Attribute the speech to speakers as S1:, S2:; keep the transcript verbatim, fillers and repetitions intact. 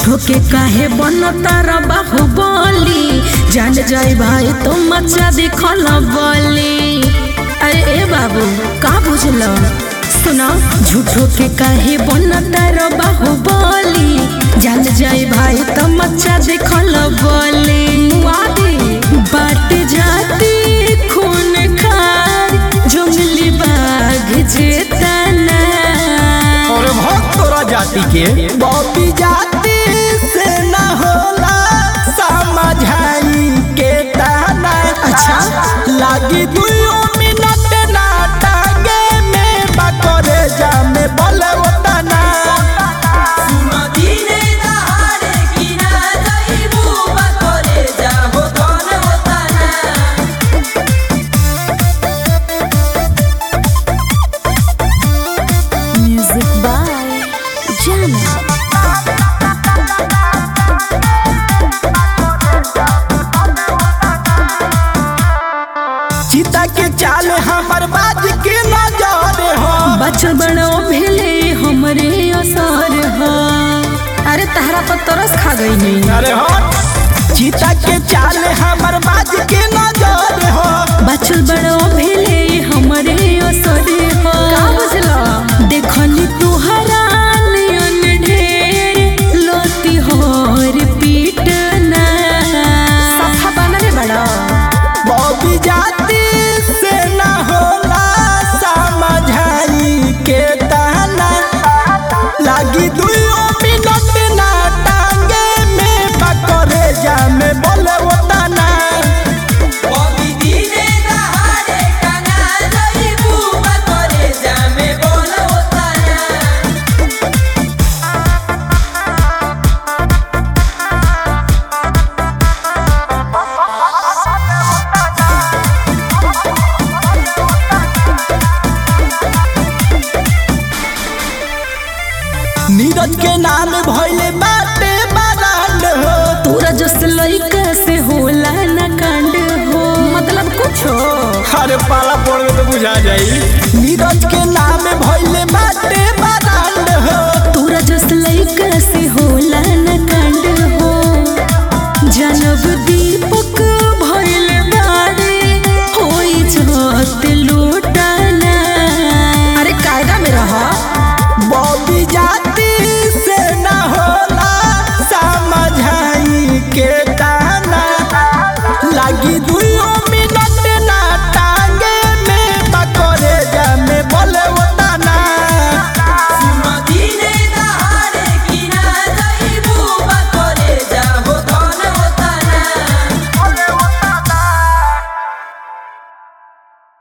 S1: झूठो के काहे बनता रा बाहुबली, जान जाए भाई तो मचा दिखल बोली। अरे ए बाबू का बुझल सुना, झूठो के काहे बनता रा बाहुबली, जान जाए भाई तो मचा दिखल बोली। बाट जाती खून खार जंगली बाघ जेतना,
S2: और भक्त तोरा जाति के बॉबी जाति से न होला समझाई के ताना।
S1: अच्छा
S2: लागी दुयो मिनट ना टांगे में बकरे जा में बोले ओतना।
S1: म्यूजिक बाय जाना।
S2: चिता के चाल हमर बाज के नजर हो,
S1: बच्चा बड़ो भेले हमरे असर हो। अरे तहरा पर तरस खा गई नहीं।
S2: अरे हो चिता के चाल हमर बाज के नजर हो,
S1: बच्चा बड़ो भेले हमरे असर हो। का बुझला देखनी तुहरा नयन ढेर लोती होर पीटना, सफा बनले बड़ा
S2: बॉबी जाति से न होला समझाई के ताना। लागी दुयो मिनट ना टांगे में बकरे जा में बोले ओतना। नीरज के नाम भइले बाटे बरांड हो,
S1: तोरा जस लइका से होला न कांड हो, मतलब कुछ हो।
S2: हर पाला पड़ तो बुझा जाई। नीरज के नाम भइले बाटे